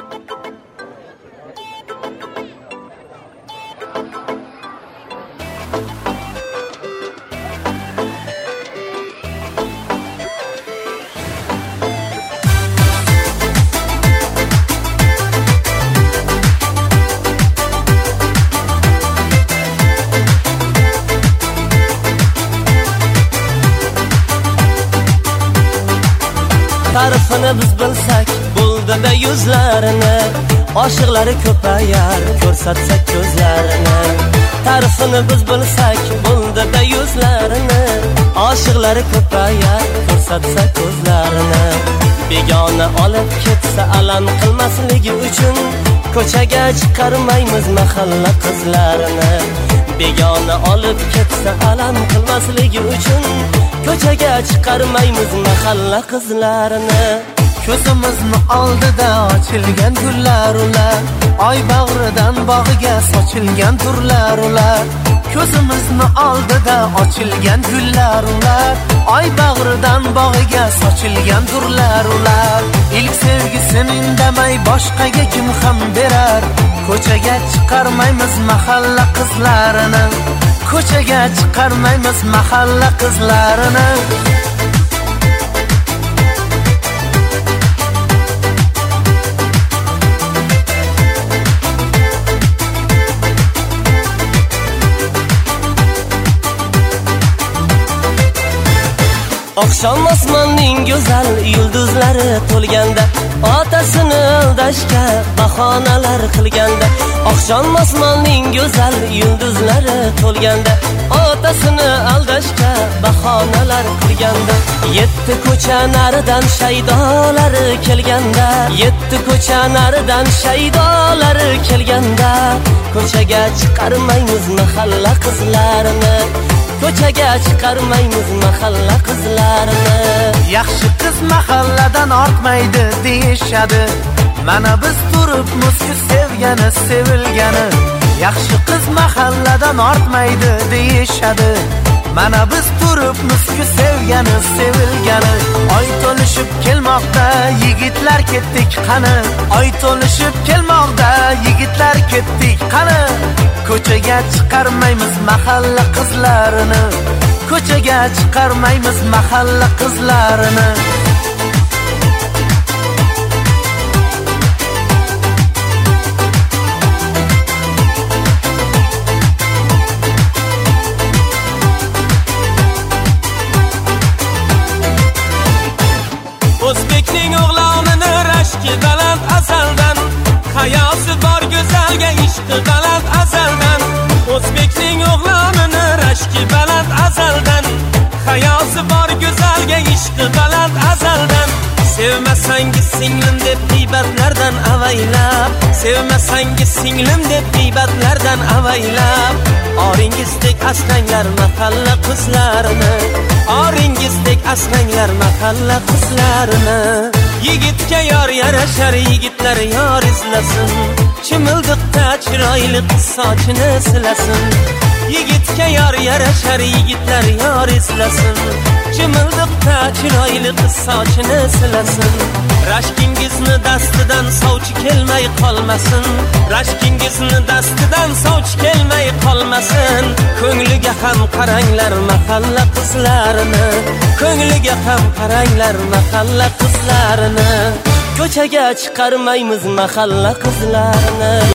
Tarifini biz bilsak bo'ldi-da yuzlarini, oshiqlari ko'payar ko'rsatsak ko'zlarini. Tarifini biz bilsak bo'ldi-da yuzlarini, oshiqlari ko'payar ko'rsatsak ko'zlarini. Begona olib ketsa alam qilmasligi uchun ko'chaga chiqarmaymiz mahalla qizlarini. Begona olib ketsa alam qilmasligi uchun ko'chaga chiqarmaymiz mahalla qizlarini. Ko'zimizni oldida ochilgan gullar ular, oy bag'ridan bog'iga sochilgan turlar ular. Ko'zimizni oldida ochilgan gullar ular, oy bag'ridan bog'iga sochilgan turlar ular. Ilk sevgisini indamay boshqaga kim ham berar? Ko'chaga chiqarmaymiz mahalla qizlarini, ko'chaga chiqarmaymiz mahalla qizlarini. Oqshom osmonning go'zal yulduzlari to'lganda, otasini aldashga bahonalar qilganda. Oqshom osmonning go'zal yulduzlari to'lganda, otasini aldashga bahonalar qilganda. Yetti ko'cha naridan shaydolari kelganda, yetti ko'cha naridan shaydolari kelganda, ko'chaga chiqarmaymiz mahalla qizlarini, ko'chaga chiqarmaymiz mahalla qizlarini. Yaxshi qiz mahalladan ortmaydi deyishadi, mana biz turibmiz sevgani sevilgani. Yaxshi qiz mahalladan ortmaydi deyishadi, mana biz turibmiz sevgani sevilgani. Oy to'lishib kelmoqda yigitlar ketdik qani, oy to'lishib kelmoqda yigitlar ketdik qani. Ko'chaga chiqarmaymiz mahalla qizlarini, ko'chaga chiqarmaymiz mahalla qizlarini. O'zbekning o'g'lonini rashki baland azaldan, hayosi bor go'zalga ishqi baland azaldan. O'zbekning o'g'lonini rashki baland azaldan, hayosi bor go'zalga ishqi baland azaldan. Sevmasangiz singlim deb g'iybatlardan avaylab, sevmasangiz singlim deb g'iybatlardan avaylab. Oringizdek asranglar mahalla qizlarini, oringizdek asranglar mahalla qizlarini. Yigitga yor yarashar, yigitlar yor izlasin, chimildiqda chiroyli qiz sochini silasin. Yigitga yor yarashar, yigitlar yor izlasin, chimildiqda chiroyli qiz sochini silasin. Rashkingizni dastidan sovchi kelmay qolmasin, rashkingizni dastidan sovchi kelmay qolmasin. Ko'ngliga ham qaranglar mahalla qizlarini, ko'ngliga ham qaranglar mahalla qizlarini. Ko'chaga chiqarmaymiz mahalla qizlarini.